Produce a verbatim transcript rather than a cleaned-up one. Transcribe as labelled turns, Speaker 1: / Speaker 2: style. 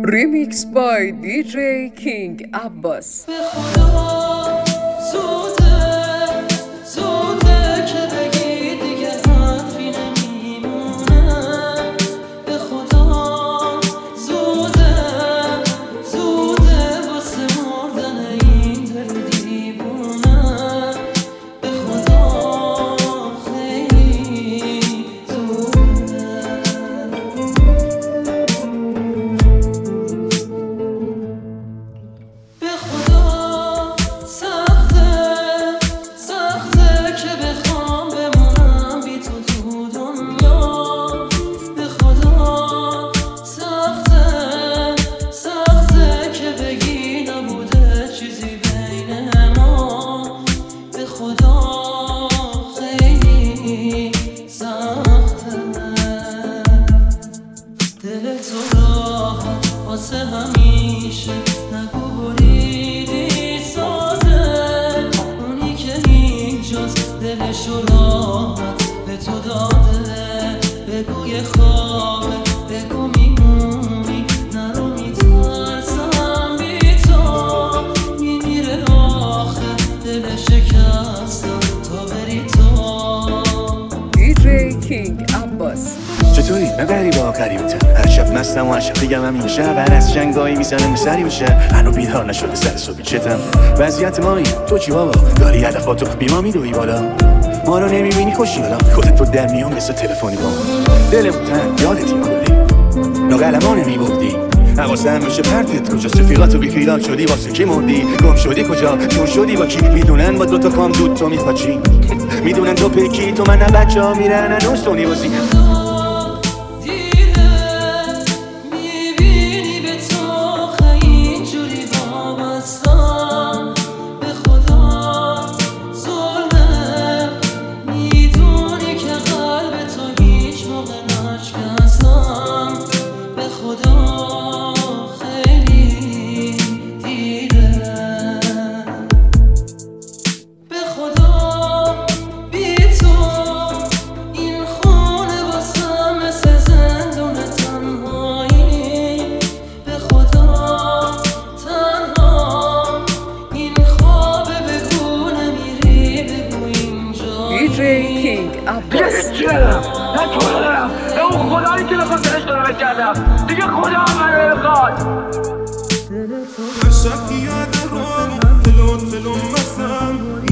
Speaker 1: Remix by دی جی King Abbas.
Speaker 2: همیشه نگو بریدی سازه اونی که اینجاست دلشو راحت به تو داده بگوی خوابه بگو میمونی نرو میترسم بی تو میمیره آخه دل شکستم تا بری تو
Speaker 1: دی جی King Abbas.
Speaker 3: چطوری؟ نبری با قریبتم هر شب مستم و هر شب دیگم همین شب هر از جنگایی میزنم سری بشه هنو بیدار نشده سر صبحی چتم وضعیت مایی تو چی بابا داری هدفاتو بیما میدوی بالا ما رو نمیبینی خوشی حالا خودت تو در میام مثل تلفنی با دلم تن یادتی کلی نو قلمانه میبردی حواسم میشه پرتت کجا رفیقاتو بی خیال شدی واسه کی مردی گم شدی کجا چون شدی با کی میدونن با دوتا کام دود تو میپاچی میدونن تو پکی تو من نه بچه ها میرن هنوز تو نیوزی
Speaker 1: دی جی King Abbas.
Speaker 4: چی دارم؟ نه تو رو دارم نه اون خدایی که بخواد دلش دارم کردم دیگه خدا هم منو بخواد
Speaker 5: عشق یاد روم تلو تلو مثلا